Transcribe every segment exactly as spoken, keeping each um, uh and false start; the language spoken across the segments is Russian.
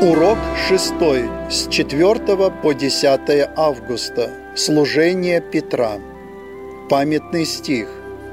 Урок шестой, с четвёртого по десятое августа. Служение Петра. Памятный стих.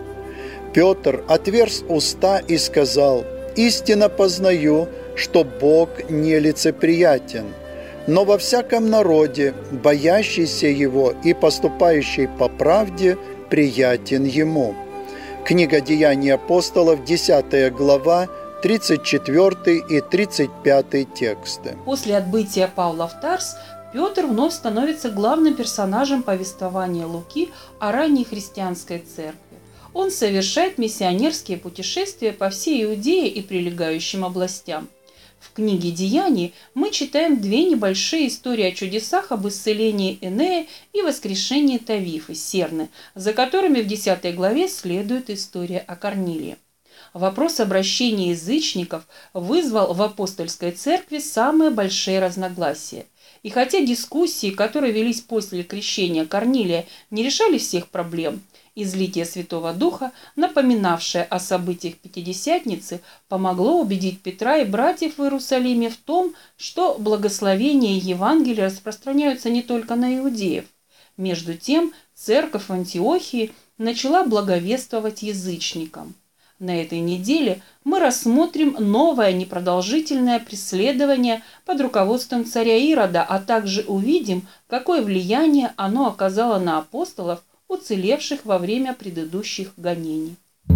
Петр отверз уста и сказал: «Истинно познаю, что Бог нелицеприятен, но во всяком народе, боящийся Его и поступающий по правде, приятен Ему». Книга Деяний апостолов, десятая глава, тридцать четвёртый и тридцать пятый тексты. После отбытия Павла в Тарс Петр вновь становится главным персонажем повествования Луки о ранней христианской церкви. Он совершает миссионерские путешествия по всей Иудее и прилегающим областям. В книге Деяний мы читаем две небольшие истории о чудесах об исцелении Энея и воскрешении Тавифы, Серны, за которыми в десятой главе следует история о Корнилии. Вопрос обращения язычников вызвал в апостольской церкви самые большие разногласия. И хотя дискуссии, которые велись после крещения Корнилия, не решали всех проблем, излитие Святого Духа, напоминавшее о событиях Пятидесятницы, помогло убедить Петра и братьев в Иерусалиме в том, что благословения Евангелия распространяются не только на иудеев. Между тем, церковь в Антиохии начала благовествовать язычникам. На этой неделе мы рассмотрим новое непродолжительное преследование под руководством царя Ирода, а также увидим, какое влияние оно оказало на апостолов, уцелевших во время предыдущих гонений.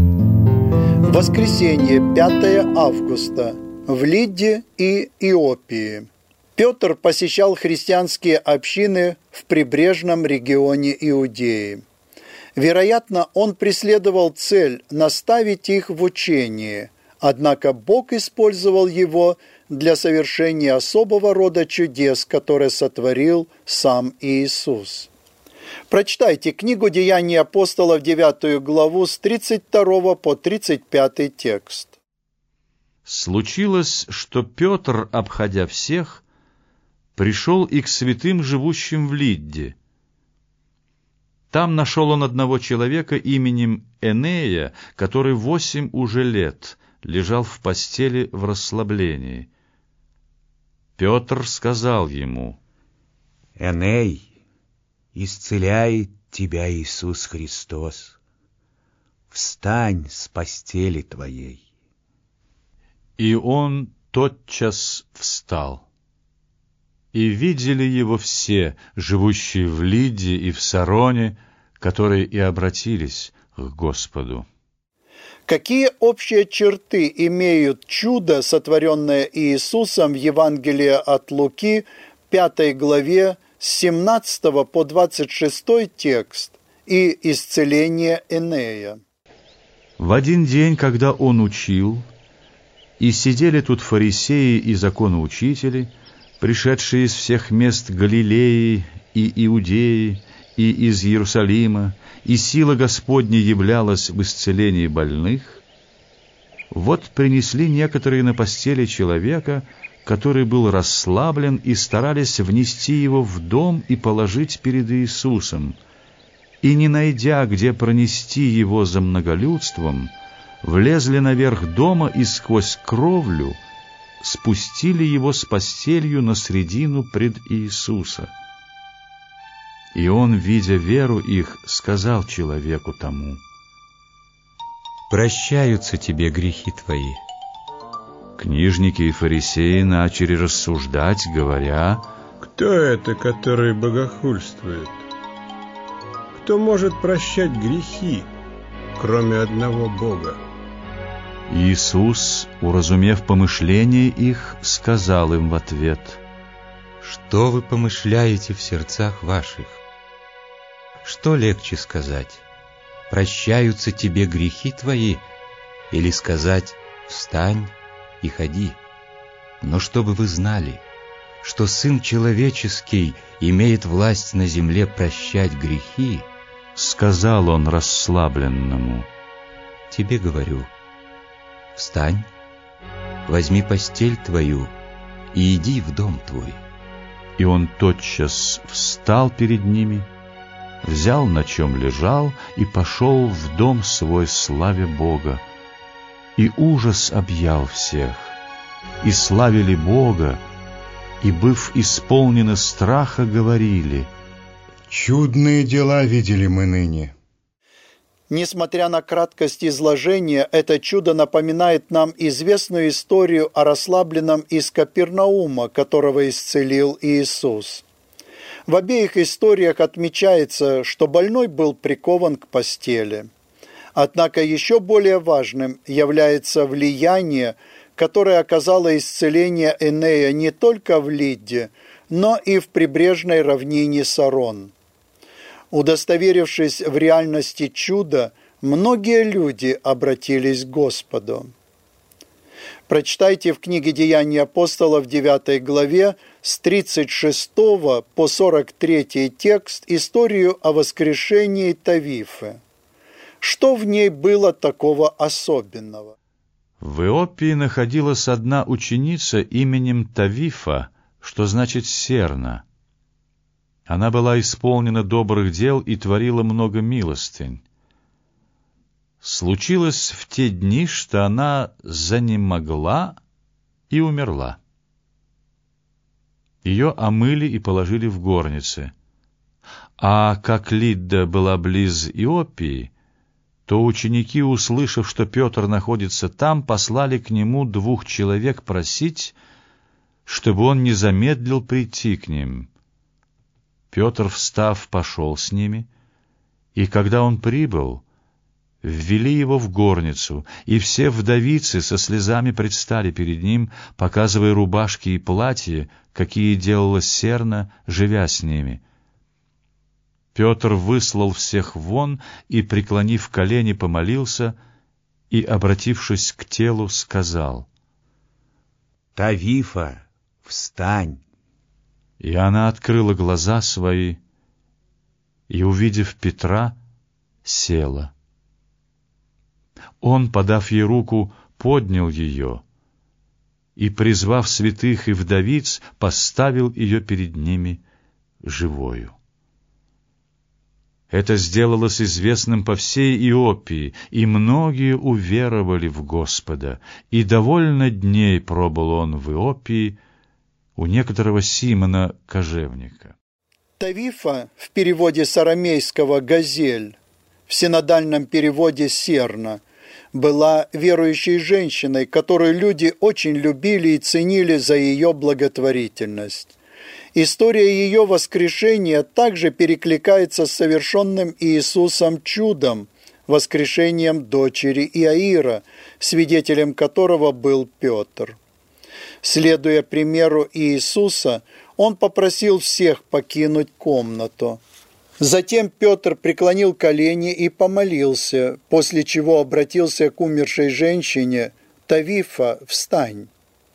Воскресенье, пятое августа. В Лидде и Иопии. Петр посещал христианские общины в прибрежном регионе Иудеи. Вероятно, он преследовал цель наставить их в учении, однако Бог использовал его для совершения особого рода чудес, которые сотворил сам Иисус. Прочитайте книгу Деяний апостолов, девятую главу, с тридцать второго по тридцать пятый текст. Случилось, что Петр, обходя всех, пришел и к святым, живущим в Лидде. Там нашел он одного человека именем Энея, который восемь уже лет лежал в постели в расслаблении. Петр сказал ему: «Эней, исцеляет тебя Иисус Христос. Встань с постели твоей». И он тотчас встал. И видели его все, живущие в Лидде и в Сароне, которые и обратились к Господу. Какие общие черты имеют чудо, сотворенное Иисусом в Евангелии от Луки, пятой главе, с семнадцатого по двадцать шестой текст, и исцеление Энея? В один день, когда он учил, и сидели тут фарисеи и законоучители, пришедшие из всех мест Галилеи и Иудеи, и из Иерусалима, и сила Господня являлась в исцелении больных, вот принесли некоторые на постели человека, который был расслаблен, и старались внести его в дом и положить перед Иисусом. И, не найдя, где пронести его за многолюдством, влезли наверх дома и сквозь кровлю спустили его с постелью на средину пред Иисуса. И он, видя веру их, сказал человеку тому: «Прощаются тебе грехи твои». Книжники и фарисеи начали рассуждать, говоря: «Кто это, который богохульствует? Кто может прощать грехи, кроме одного Бога?» Иисус, уразумев помышления их, сказал им в ответ: «Что вы помышляете в сердцах ваших? Что легче сказать: прощаются тебе грехи твои, или сказать: встань и ходи? Но чтобы вы знали, что Сын Человеческий имеет власть на земле прощать грехи, сказал он расслабленному: тебе говорю, встань, возьми постель твою и иди в дом твой». И он тотчас встал перед ними, взял, на чем лежал, и пошел в дом свой, славя Бога. И ужас объял всех, и славили Бога, и, быв исполнены страха, говорили: «Чудные дела видели мы ныне». Несмотря на краткость изложения, это чудо напоминает нам известную историю о расслабленном из Капернаума, которого исцелил Иисус. В обеих историях отмечается, что больной был прикован к постели. Однако еще более важным является влияние, которое оказало исцеление Энея не только в Лидде, но и в прибрежной равнине Сарон. Удостоверившись в реальности чуда, многие люди обратились к Господу. Прочитайте в книге «Деяния апостолов» в девятой главе с тридцать шестого по сорок третий текст историю о воскрешении Тавифы. Что в ней было такого особенного? В Иопии находилась одна ученица именем Тавифа, что значит «серна». Она была исполнена добрых дел и творила много милостынь. Случилось в те дни, что она занемогла и умерла. Ее омыли и положили в горнице. А как Лидда была близ Иопии, то ученики, услышав, что Петр находится там, послали к нему двух человек просить, чтобы он не замедлил прийти к ним. Петр, встав, пошел с ними, и когда он прибыл, ввели его в горницу, и все вдовицы со слезами предстали перед ним, показывая рубашки и платья, какие делала серна, живя с ними. Петр выслал всех вон и, преклонив колени, помолился и, обратившись к телу, сказал: «Тавифа, встань!» И она открыла глаза свои, и, увидев Петра, села. Он, подав ей руку, поднял ее и, призвав святых и вдовиц, поставил ее перед ними живою. Это сделалось известным по всей Иопии, и многие уверовали в Господа, и довольно дней пробыл он в Иопии у некоторого Симона кожевника. Тавифа в переводе с арамейского «газель», в синодальном переводе «серна», была верующей женщиной, которую люди очень любили и ценили за ее благотворительность. История ее воскрешения также перекликается с совершенным Иисусом чудом, воскрешением дочери Иаира, свидетелем которого был Петр. Следуя примеру Иисуса, он попросил всех покинуть комнату. Затем Петр преклонил колени и помолился, после чего обратился к умершей женщине: «Тавифа, встань!»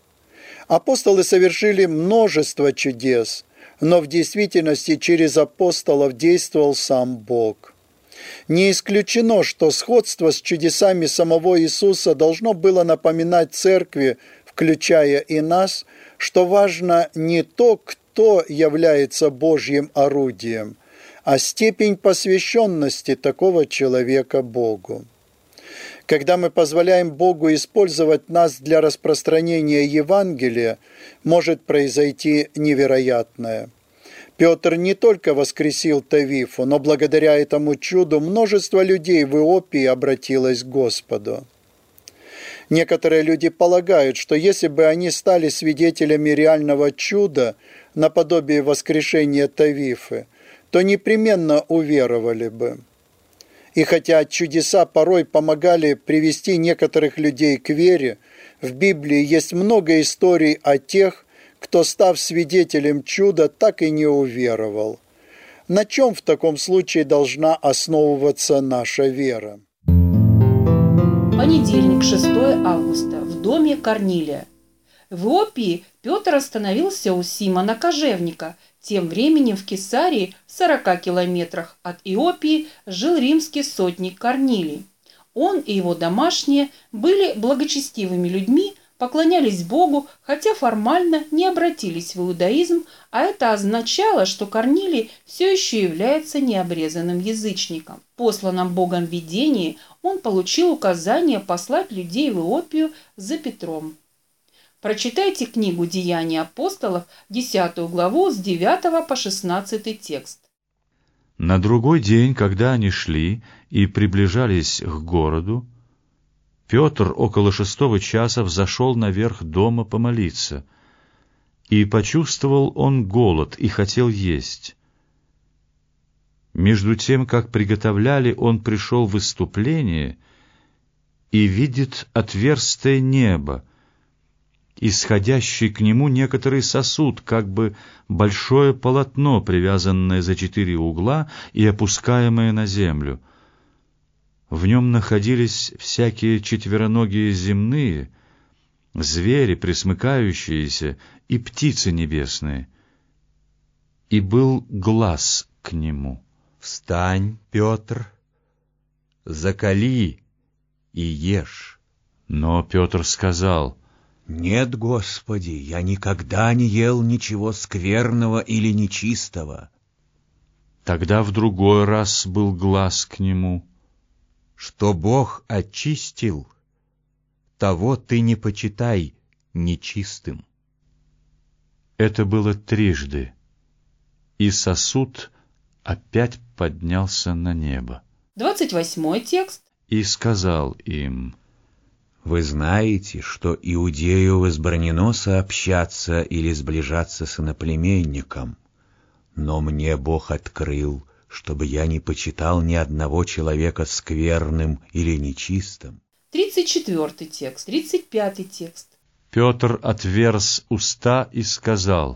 Апостолы совершили множество чудес, но в действительности через апостолов действовал сам Бог. Не исключено, что сходство с чудесами самого Иисуса должно было напоминать церкви, включая и нас, что важно не то, кто является Божьим орудием, а степень посвященности такого человека Богу. Когда мы позволяем Богу использовать нас для распространения Евангелия, может произойти невероятное. Петр не только воскресил Тавифу, но благодаря этому чуду множество людей в Иопии обратилось к Господу. Некоторые люди полагают, что если бы они стали свидетелями реального чуда, наподобие воскрешения Тавифы, то непременно уверовали бы. И хотя чудеса порой помогали привести некоторых людей к вере, в Библии есть много историй о тех, кто, став свидетелем чуда, так и не уверовал. На чем в таком случае должна основываться наша вера? Понедельник, шестое августа, в доме Корнилия. В Иопии Петр остановился у Симона кожевника. Тем временем в Кесарии, в сорока километрах от Иопии, жил римский сотник Корнилий. Он и его домашние были благочестивыми людьми, поклонялись Богу, хотя формально не обратились в иудаизм, а это означало, что Корнилий все еще является необрезанным язычником. В посланном Богом видении он получил указание послать людей в Иопию за Петром. Прочитайте книгу «Деяния апостолов», десятую главу, с девятого по шестнадцатый текст. На другой день, когда они шли и приближались к городу, Петр около шестого часа взошел наверх дома помолиться, и почувствовал он голод и хотел есть. Между тем, как приготовляли, он пришел в исступление и видит отверстие неба, исходящий к нему некоторый сосуд, как бы большое полотно, привязанное за четыре угла и опускаемое на землю. В нем находились всякие четвероногие земные, звери, пресмыкающиеся, и птицы небесные. И был глас к нему. «Встань, Петр, закали и ешь». Но Петр сказал: «Нет, Господи, я никогда не ел ничего скверного или нечистого». Тогда в другой раз был глас к нему: «Что Бог очистил, того ты не почитай нечистым». Это было трижды, и сосуд опять поднялся на небо. Двадцать восьмой текст. И сказал им: «Вы знаете, что иудею возбранено сообщаться или сближаться с иноплеменником, но мне Бог открыл, чтобы я не почитал ни одного человека скверным или нечистым». Тридцать четвертый текст. Тридцать пятый текст. Петр отверз уста и сказал: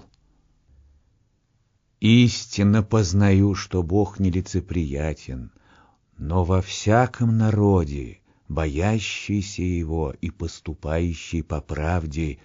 «Истинно познаю, что Бог нелицеприятен, но во всяком народе, боящийся Его и поступающий по правде,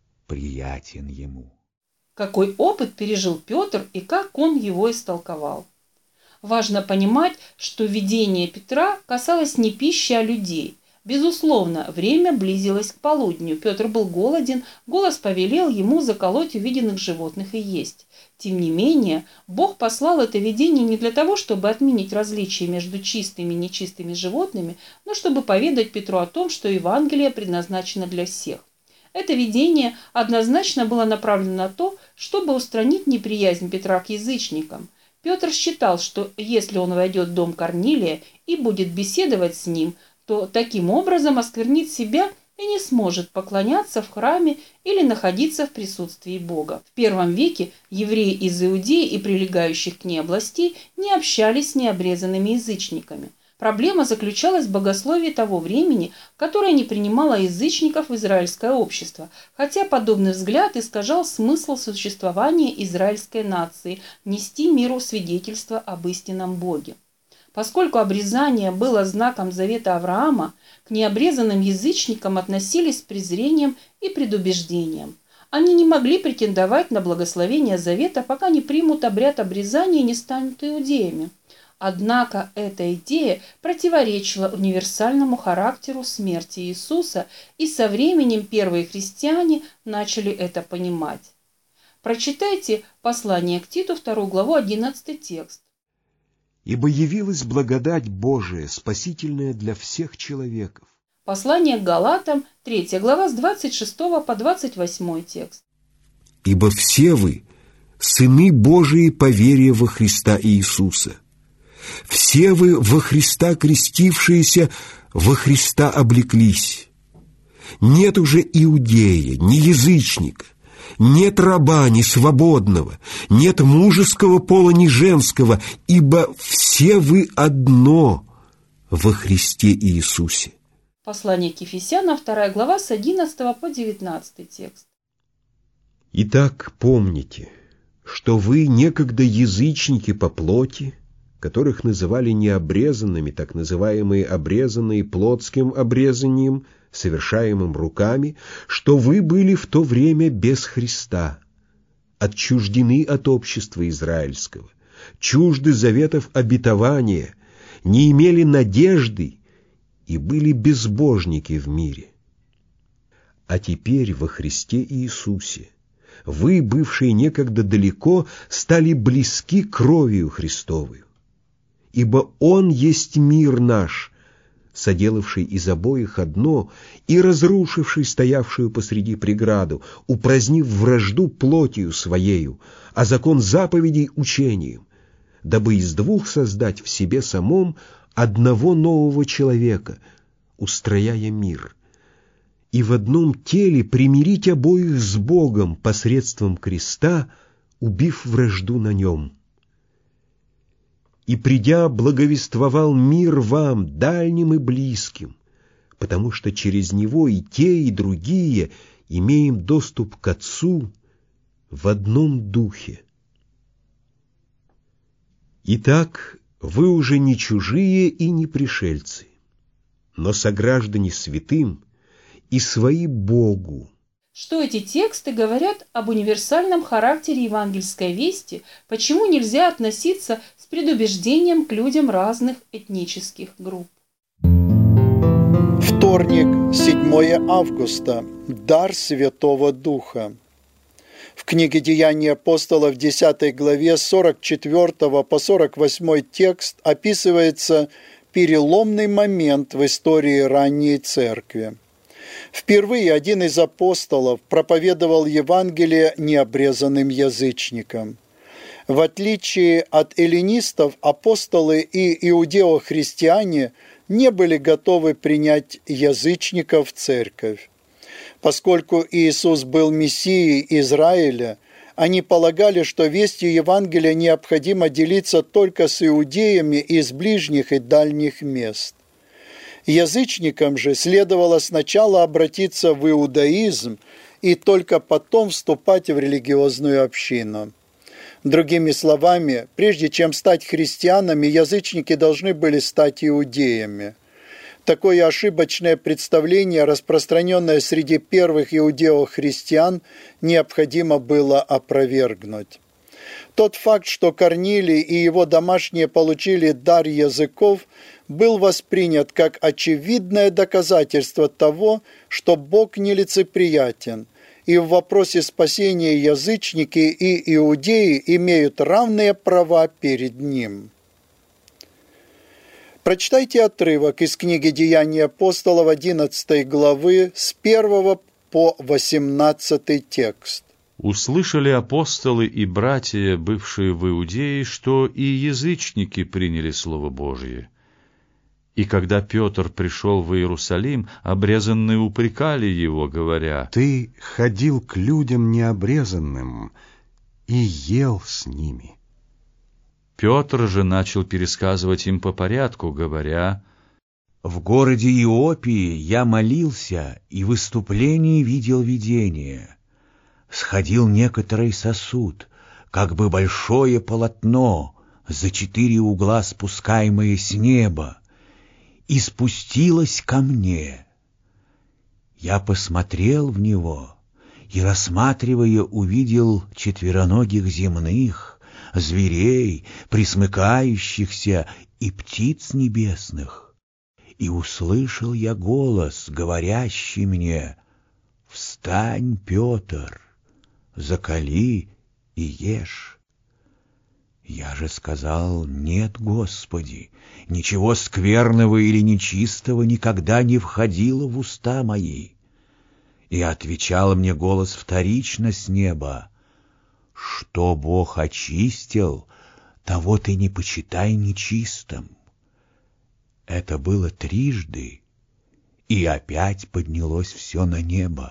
приятен Ему». Какой опыт пережил Петр и как он его истолковал? Важно понимать, что видение Петра касалось не пищи, а людей. Безусловно, время близилось к полудню. Петр был голоден, голос повелел ему заколоть увиденных животных и есть. Тем не менее, Бог послал это видение не для того, чтобы отменить различия между чистыми и нечистыми животными, но чтобы поведать Петру о том, что Евангелие предназначено для всех. Это видение однозначно было направлено на то, чтобы устранить неприязнь Петра к язычникам. Петр считал, что если он войдет в дом Корнилия и будет беседовать с ним, то таким образом осквернит себя и не сможет поклоняться в храме или находиться в присутствии Бога. В первом веке евреи из Иудеи и прилегающих к ней областей не общались с необрезанными язычниками. Проблема заключалась в богословии того времени, которое не принимало язычников в израильское общество, хотя подобный взгляд искажал смысл существования израильской нации – нести миру свидетельство об истинном Боге. Поскольку обрезание было знаком завета Авраама, к необрезанным язычникам относились с презрением и предубеждением. Они не могли претендовать на благословение завета, пока не примут обряд обрезания и не станут иудеями. Однако эта идея противоречила универсальному характеру смерти Иисуса, и со временем первые христиане начали это понимать. Прочитайте послание к Титу, вторую главу, одиннадцатый текст. «Ибо явилась благодать Божия, спасительная для всех человеков». Послание к Галатам, третья глава, с двадцать шестого по двадцать восьмой текст. «Ибо все вы сыны Божии по вере во Христа Иисуса. Все вы во Христа крестившиеся, во Христа облеклись. Нет уже иудея, ни язычника, нет раба, ни свободного, нет мужеского пола, ни женского, ибо все вы одно во Христе Иисусе». Послание к Ефесянам, вторая глава, с одиннадцатого по девятнадцатый текст. «Итак, помните, что вы некогда язычники по плоти, которых называли необрезанными, так называемые обрезанные плотским обрезанием, совершаемым руками, что вы были в то время без Христа, отчуждены от общества израильского, чужды заветов обетования, не имели надежды и были безбожники в мире. А теперь во Христе Иисусе вы, бывшие некогда далеко, стали близки кровью Христовою. Ибо Он есть мир наш, соделавший из обоих одно и разрушивший стоявшую посреди преграду, упразднив вражду плотью своею, а закон заповедей учением, дабы из двух создать в себе самом одного нового человека, устрояя мир, и в одном теле примирить обоих с Богом посредством креста, убив вражду на нем. И, придя, благовествовал мир вам, дальним и близким, потому что через него и те, и другие имеем доступ к Отцу в одном духе. Итак, вы уже не чужие и не пришельцы, но сограждане святым и свои Богу. Что эти тексты говорят об универсальном характере евангельской вести, почему нельзя относиться с предубеждением к людям разных этнических групп. Вторник, седьмое августа. Дар Святого Духа. В книге «Деяния апостолов» в десятой главе с сорок четвёртого по сорок восьмой текст описывается переломный момент в истории ранней церкви. Впервые один из апостолов проповедовал Евангелие необрезанным язычникам. В отличие от эллинистов, апостолы и иудеохристиане не были готовы принять язычников в церковь. Поскольку Иисус был Мессией Израиля, они полагали, что вестью Евангелия необходимо делиться только с иудеями из ближних и дальних мест. Язычникам же следовало сначала обратиться в иудаизм и только потом вступать в религиозную общину. Другими словами, прежде чем стать христианами, язычники должны были стать иудеями. Такое ошибочное представление, распространенное среди первых иудеохристиан, необходимо было опровергнуть. Тот факт, что Корнилий и его домашние получили дар языков, был воспринят как очевидное доказательство того, что Бог нелицеприятен, и в вопросе спасения язычники и иудеи имеют равные права перед Ним. Прочитайте отрывок из книги «Деяния апостолов» одиннадцатой главы с первого по восемнадцатый текст. Услышали апостолы и братья, бывшие в Иудее, что и язычники приняли Слово Божие. И когда Петр пришел в Иерусалим, обрезанные упрекали его, говоря: «Ты ходил к людям необрезанным и ел с ними». Петр же начал пересказывать им по порядку, говоря: «В городе Иопии я молился и в выступлении видел видение. Сходил некоторый сосуд, как бы большое полотно, за четыре угла спускаемое с неба, и спустилось ко мне. Я посмотрел в него и, рассматривая, увидел четвероногих земных, зверей, пресмыкающихся, и птиц небесных. И услышал я голос, говорящий мне: «Встань, Петр, закали и ешь». Я же сказал: «Нет, Господи, ничего скверного или нечистого никогда не входило в уста мои». И отвечал мне голос вторично с неба: «Что Бог очистил, того ты не почитай нечистым». Это было трижды, и опять поднялось все на небо.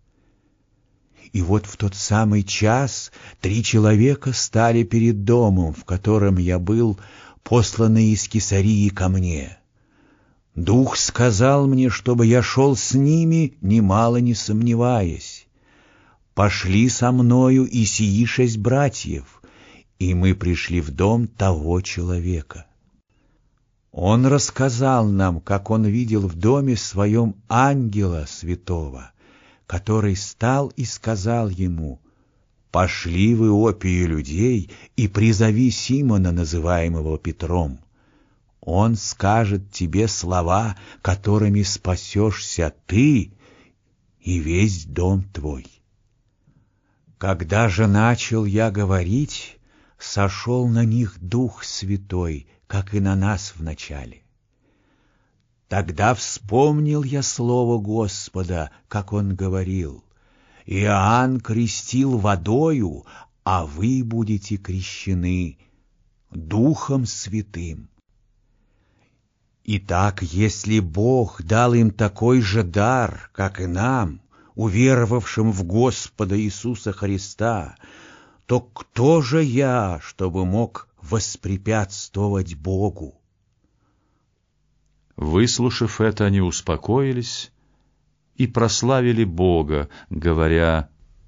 И вот в тот самый час три человека стали перед домом, в котором я был, посланный из Кесарии ко мне. Дух сказал мне, чтобы я шел с ними, немало не сомневаясь. Пошли со мною и сии шесть братьев, и мы пришли в дом того человека. Он рассказал нам, как он видел в доме своем ангела святого, который стал и сказал ему: «Пошли в Иопию людей и призови Симона, называемого Петром. Он скажет тебе слова, которыми спасешься ты и весь дом твой». Когда же начал я говорить, сошел на них Дух Святой, как и на нас вначале. Тогда вспомнил я слово Господа, как он говорил: «Иоанн крестил водою, а вы будете крещены Духом Святым». Итак, если Бог дал им такой же дар, как и нам, уверовавшим в Господа Иисуса Христа, то кто же я, чтобы мог воспрепятствовать Богу? Выслушав это, они успокоились и прославили Бога, говоря: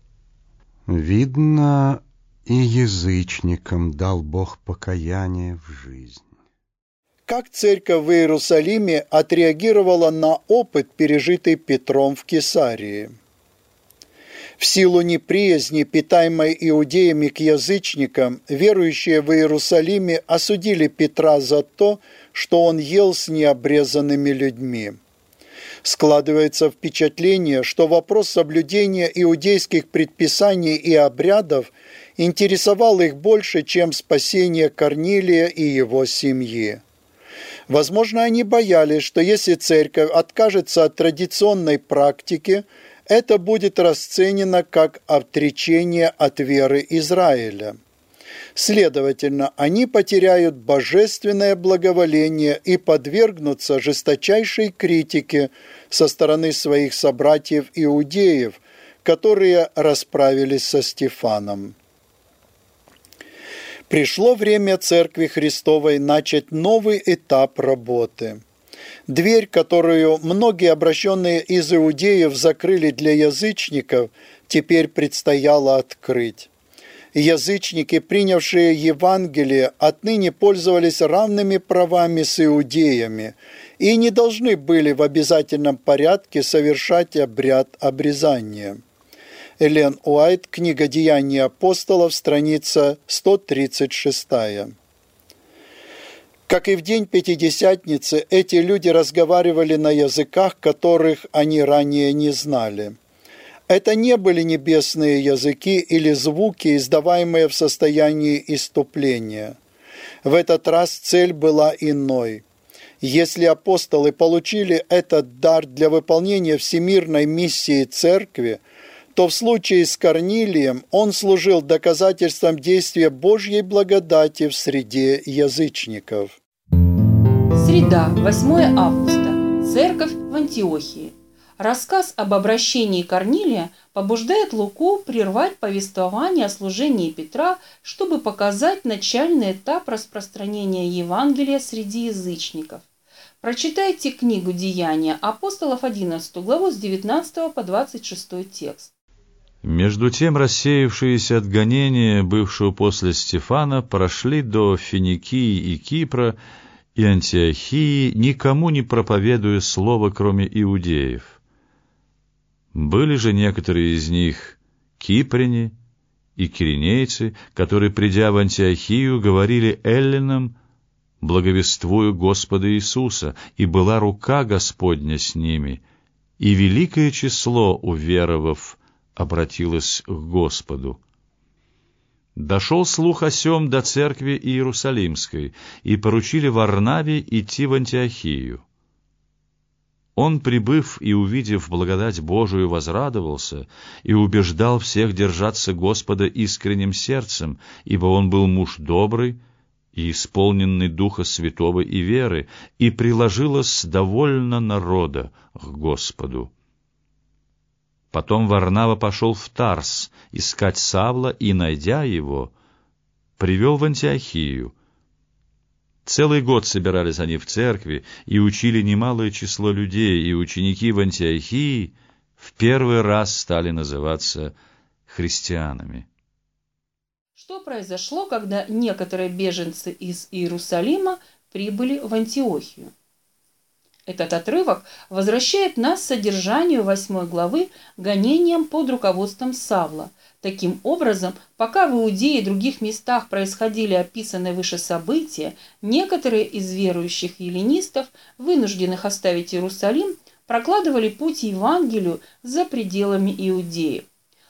«Видно, и язычникам дал Бог покаяние в жизнь». Как церковь в Иерусалиме отреагировала на опыт, пережитый Петром в Кесарии? В силу неприязни, питаемой иудеями к язычникам, верующие в Иерусалиме осудили Петра за то, что он ел с необрезанными людьми. Складывается впечатление, что вопрос соблюдения иудейских предписаний и обрядов интересовал их больше, чем спасение Корнилия и его семьи. Возможно, они боялись, что если церковь откажется от традиционной практики, это будет расценено как отречение от веры Израиля. Следовательно, они потеряют божественное благоволение и подвергнутся жесточайшей критике со стороны своих собратьев-иудеев, которые расправились со Стефаном. Пришло время Церкви Христовой начать новый этап работы. Дверь, которую многие обращенные из иудеев закрыли для язычников, теперь предстояло открыть. Язычники, принявшие Евангелие, отныне пользовались равными правами с иудеями и не должны были в обязательном порядке совершать обряд обрезания. Эллен Уайт, книга «Деяния апостолов», страница сто тридцать шесть. Как и в день Пятидесятницы, эти люди разговаривали на языках, которых они ранее не знали. Это не были небесные языки или звуки, издаваемые в состоянии исступления. В этот раз цель была иной. Если апостолы получили этот дар для выполнения всемирной миссии Церкви, то в случае с Корнилием он служил доказательством действия Божьей благодати в среде язычников. Среда, восьмое августа. Церковь в Антиохии. Рассказ об обращении Корнилия побуждает Луку прервать повествование о служении Петра, чтобы показать начальный этап распространения Евангелия среди язычников. Прочитайте книгу «Деяния апостолов», одиннадцатую главу, с девятнадцатого по двадцать шестой текст. Между тем рассеявшиеся от гонения, бывшего после Стефана, прошли до Финикии и Кипра и Антиохии, никому не проповедуя слова, кроме иудеев. Были же некоторые из них кипряне и киринейцы, которые, придя в Антиохию, говорили эллинам, благовествуя Господа Иисуса, и была рука Господня с ними, и великое число уверовав обратилось к Господу. Дошел слух о сем до церкви Иерусалимской, и поручили Варнаве идти в Антиохию. Он, прибыв и увидев благодать Божию, возрадовался и убеждал всех держаться Господа искренним сердцем, ибо он был муж добрый и исполненный Духа Святого и веры, и приложилось довольно народа к Господу. Потом Варнава пошел в Тарс искать Савла, и, найдя его, привел в Антиохию. Целый год собирались они в церкви и учили немалое число людей, и ученики в Антиохии в первый раз стали называться христианами. Что произошло, когда некоторые беженцы из Иерусалима прибыли в Антиохию? Этот отрывок возвращает нас к содержанию восьмой главы гонениям под руководством Савла. Таким образом, пока в Иудее и других местах происходили описанные выше события, некоторые из верующих эллинистов, вынужденных оставить Иерусалим, прокладывали путь Евангелию за пределами Иудеи.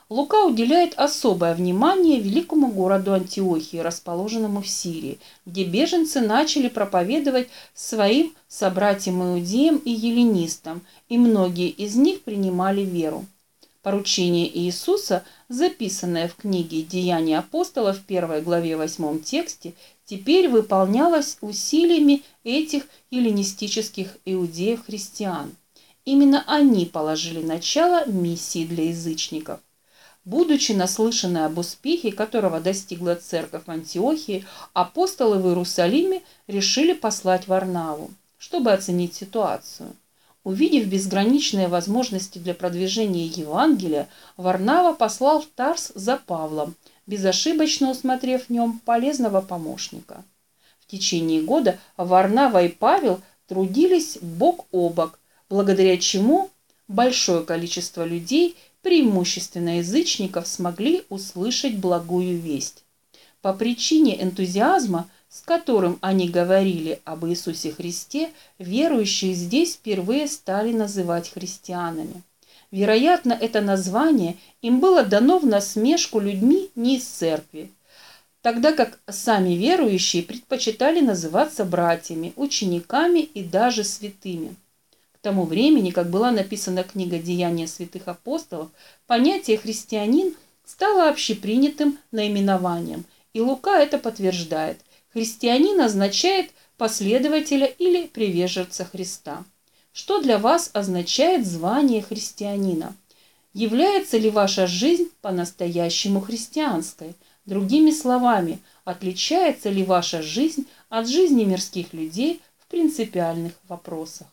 Лука уделяет особое внимание великому городу Антиохии, расположенному в Сирии, где беженцы начали проповедовать своим собратьям-иудеям и еллинистам, и многие из них принимали веру. Поручение Иисуса, записанное в книге «Деяния апостолов» в первой главе восьмом тексте, теперь выполнялось усилиями этих эллинистических иудеев-христиан. Именно они положили начало миссии для язычников. Будучи наслышаны об успехе, которого достигла церковь в Антиохии, апостолы в Иерусалиме решили послать Варнаву, чтобы оценить ситуацию. Увидев безграничные возможности для продвижения Евангелия, Варнава послал в Тарс за Павлом, безошибочно усмотрев в нем полезного помощника. В течение года Варнава и Павел трудились бок о бок, благодаря чему большое количество людей, преимущественно язычников, смогли услышать благую весть. По причине энтузиазма, с которым они говорили об Иисусе Христе, верующие здесь впервые стали называть христианами. Вероятно, это название им было дано в насмешку людьми не из церкви, тогда как сами верующие предпочитали называться братьями, учениками и даже святыми. К тому времени, как была написана книга «Деяния святых апостолов», понятие «христианин» стало общепринятым наименованием, и Лука это подтверждает. Христианин означает последователя или приверженца Христа. Что для вас означает звание христианина? Является ли ваша жизнь по-настоящему христианской? Другими словами, отличается ли ваша жизнь от жизни мирских людей в принципиальных вопросах?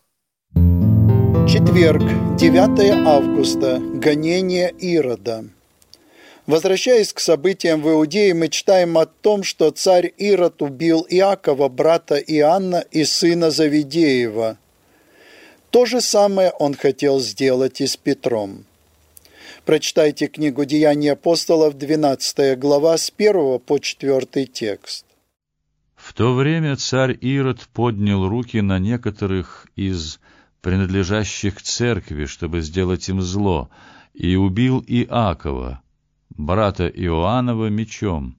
Четверг, девятое августа. Гонение Ирода. Возвращаясь к событиям в Иудее, мы читаем о том, что царь Ирод убил Иакова, брата Иоанна и сына Завидеева. То же самое он хотел сделать и с Петром. Прочитайте книгу «Деяния апостолов», двенадцатая глава, с первого по четвертый текст. В то время царь Ирод поднял руки на некоторых из принадлежащих к церкви, чтобы сделать им зло, и убил Иакова, брата Иоаннова, мечом.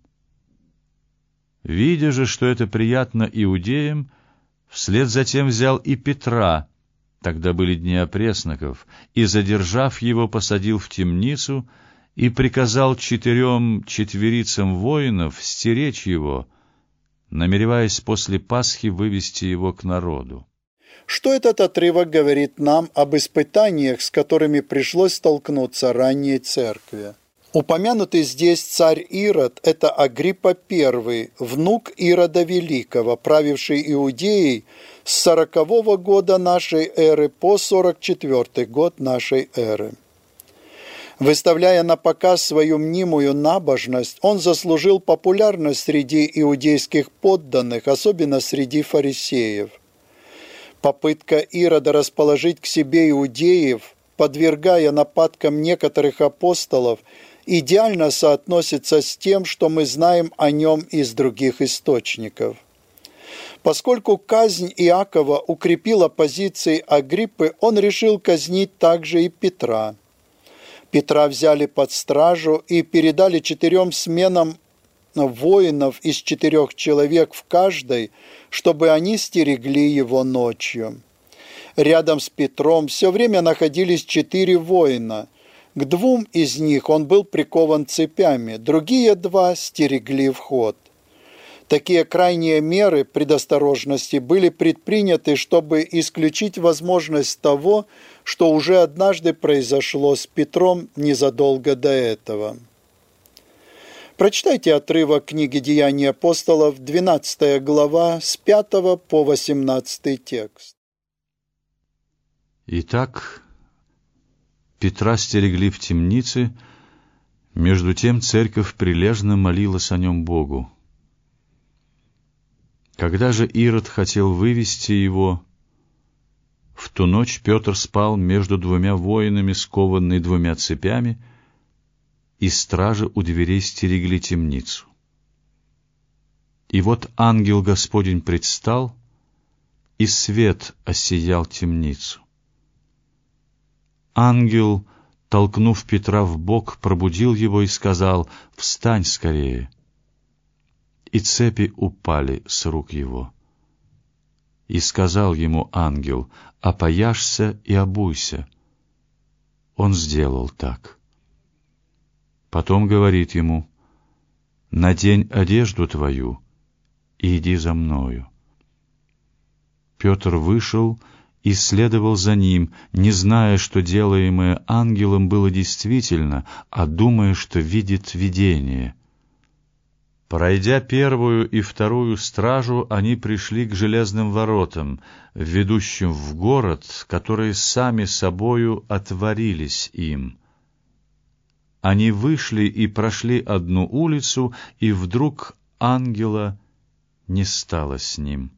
Видя же, что это приятно иудеям, вслед за тем взял и Петра, тогда были дни опресноков, и, задержав его, посадил в темницу и приказал четырем четверицам воинов стеречь его, намереваясь после Пасхи вывести его к народу. Что этот отрывок говорит нам об испытаниях, с которыми пришлось столкнуться ранней церкви? Упомянутый здесь царь Ирод – это Агриппа I, внук Ирода Великого, правивший Иудеей с сорокового года нашей эры по сорок четвёртый год нашей эры. Выставляя на показ свою мнимую набожность, он заслужил популярность среди иудейских подданных, особенно среди фарисеев. Попытка Ирода расположить к себе иудеев, подвергая нападкам некоторых апостолов, идеально соотносится с тем, что мы знаем о нем из других источников. Поскольку казнь Иакова укрепила позиции Агриппы, он решил казнить также и Петра. Петра взяли под стражу и передали четырем сменам воинов из четырех человек в каждой, чтобы они стерегли его ночью. Рядом с Петром все время находились четыре воина. К двум из них он был прикован цепями, другие два стерегли вход. Такие крайние меры предосторожности были предприняты, чтобы исключить возможность того, что уже однажды произошло с Петром незадолго до этого. Прочитайте отрывок книги «Деяния апостолов», двенадцатая глава, с пятого по восемнадцатый текст. Итак, Петра стерегли в темнице, между тем церковь прилежно молилась о нем Богу. Когда же Ирод хотел вывести его, в ту ночь Петр спал между двумя воинами, скованный двумя цепями, и стражи у дверей стерегли темницу. И вот ангел Господень предстал, и свет осиял темницу. Ангел толкнув Петра в бок, пробудил его и сказал: «Встань скорее!» И цепи упали с рук его. И сказал ему ангел: «Опояшься и обуйся». Он сделал так. Потом говорит ему: «Надень одежду твою и иди за мною». Петр вышел и следовал за ним, не зная, что делаемое ангелом было действительно, а думая, что видит видение. Пройдя первую и вторую стражу, они пришли к железным воротам, ведущим в город, которые сами собою отворились им. Они вышли и прошли одну улицу, и вдруг ангела не стало с ним.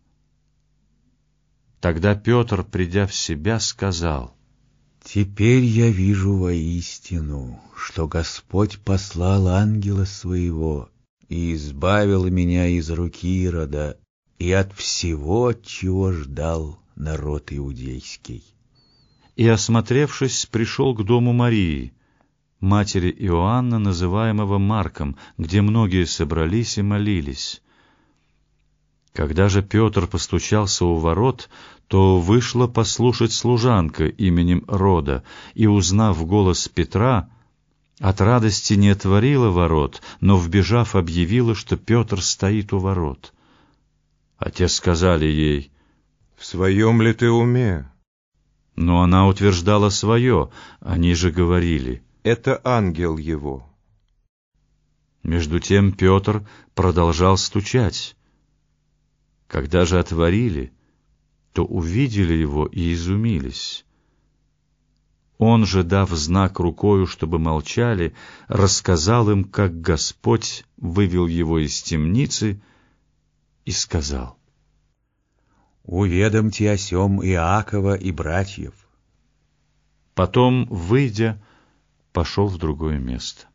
Тогда Петр, придя в себя, сказал: «Теперь я вижу воистину, что Господь послал ангела своего и избавил меня из руки Ирода и от всего, чего ждал народ иудейский». И, осмотревшись, пришел к дому Марии, матери Иоанна, называемого Марком, где многие собрались и молились. Когда же Петр постучался у ворот, то вышла послушать служанка именем Рода, и, узнав голос Петра, от радости не отворила ворот, но, вбежав, объявила, что Петр стоит у ворот. А те сказали ей: «В своем ли ты уме?» Но она утверждала свое, они же говорили: «Это ангел его». Между тем Петр продолжал стучать. Когда же отворили, то увидели его и изумились. Он же, дав знак рукою, чтобы молчали, рассказал им, как Господь вывел его из темницы, и сказал: «Уведомьте о сем Иакова и братьев». Потом, выйдя, пошел в другое место.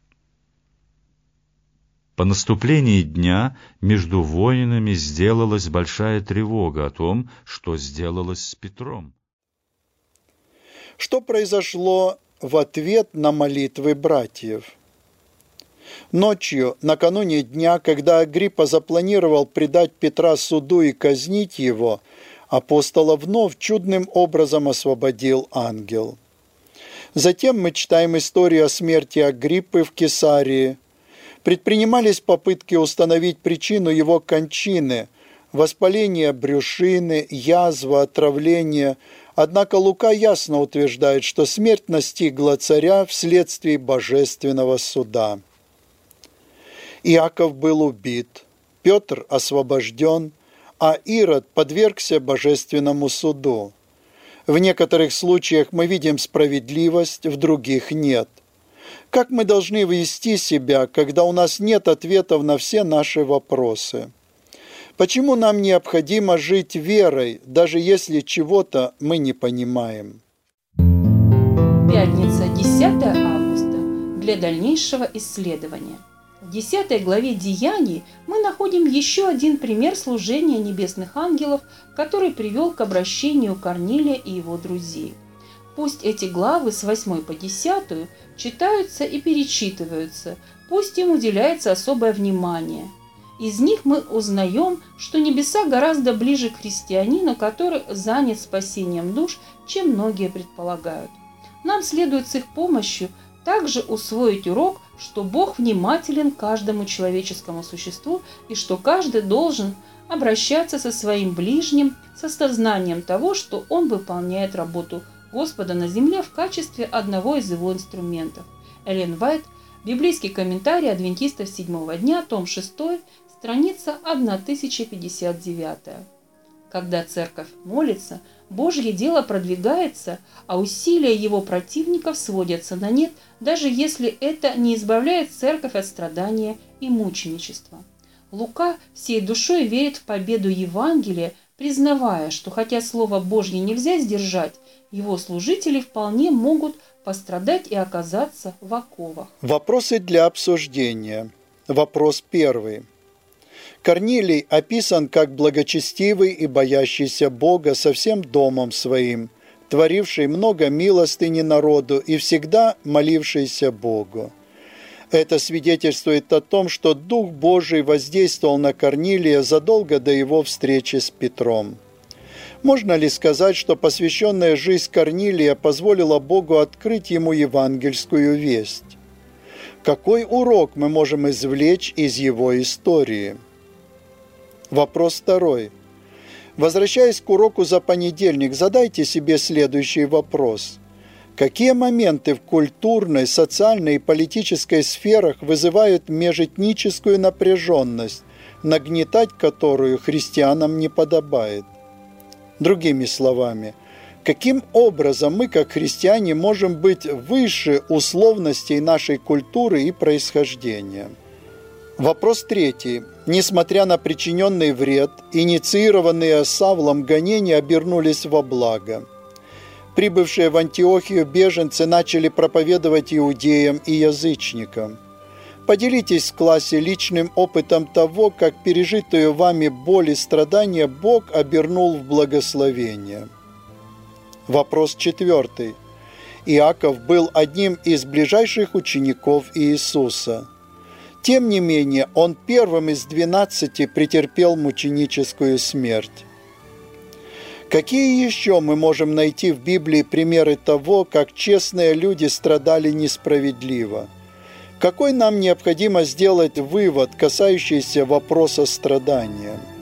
По наступлении дня между воинами сделалась большая тревога о том, что сделалось с Петром. Что произошло в ответ на молитвы братьев? Ночью, накануне дня, когда Агриппа запланировал предать Петра суду и казнить его, апостола вновь чудным образом освободил ангел. Затем мы читаем историю о смерти Агриппы в Кесарии. Предпринимались попытки установить причину его кончины – воспаление брюшины, язва, отравление. Однако Лука ясно утверждает, что смерть настигла царя вследствие божественного суда. Иаков был убит, Петр освобожден, а Ирод подвергся божественному суду. В некоторых случаях мы видим справедливость, в других нет. Как мы должны вести себя, когда у нас нет ответов на все наши вопросы? Почему нам необходимо жить верой, даже если чего-то мы не понимаем? Пятница, десятое августа, для дальнейшего исследования. В десятой главе Деяний мы находим еще один пример служения небесных ангелов, который привел к обращению Корнилия и его друзей. Пусть эти главы с восьмой по десятую читаются и перечитываются, пусть им уделяется особое внимание. Из них мы узнаем, что небеса гораздо ближе к христианину, который занят спасением душ, чем многие предполагают. Нам следует с их помощью также усвоить урок, что Бог внимателен к каждому человеческому существу и что каждый должен обращаться со своим ближним со сознанием того, что он выполняет работу Господа на земле в качестве одного из его инструментов. Эллен Уайт, библейский комментарий адвентистов седьмого дня, том шесть, страница тысяча пятьдесят девять. Когда церковь молится, Божье дело продвигается, а усилия его противников сводятся на нет, даже если это не избавляет церковь от страдания и мученичества. Лука всей душой верит в победу Евангелия, признавая, что хотя Слово Божье нельзя сдержать, его служители вполне могут пострадать и оказаться в оковах. Вопросы для обсуждения. Вопрос первый. Корнилий описан как благочестивый и боящийся Бога со всем домом своим. творивший много милостыни народу и всегда молившийся Богу. Это свидетельствует о том, что Дух Божий воздействовал на Корнилия задолго до его встречи с Петром. Можно ли сказать, что посвященная жизнь Корнилия позволила Богу открыть ему евангельскую весть? Какой урок мы можем извлечь из его истории? Вопрос второй. Возвращаясь к уроку за понедельник, задайте себе следующий вопрос. Какие моменты в культурной, социальной и политической сферах вызывают межэтническую напряженность, нагнетать которую христианам не подобает? Другими словами, каким образом мы, как христиане, можем быть выше условностей нашей культуры и происхождения? Вопрос третий. Несмотря на причиненный вред, инициированные Савлом гонения обернулись во благо. Прибывшие в Антиохию беженцы начали проповедовать иудеям и язычникам. Поделитесь в классе личным опытом того, как пережитую вами боль и страдания Бог обернул в благословение. Вопрос четвертый. Иаков был одним из ближайших учеников Иисуса. Тем не менее, он первым из двенадцати претерпел мученическую смерть. Какие еще мы можем найти в Библии примеры того, как честные люди страдали несправедливо? Какой нам необходимо сделать вывод, касающийся вопроса страдания?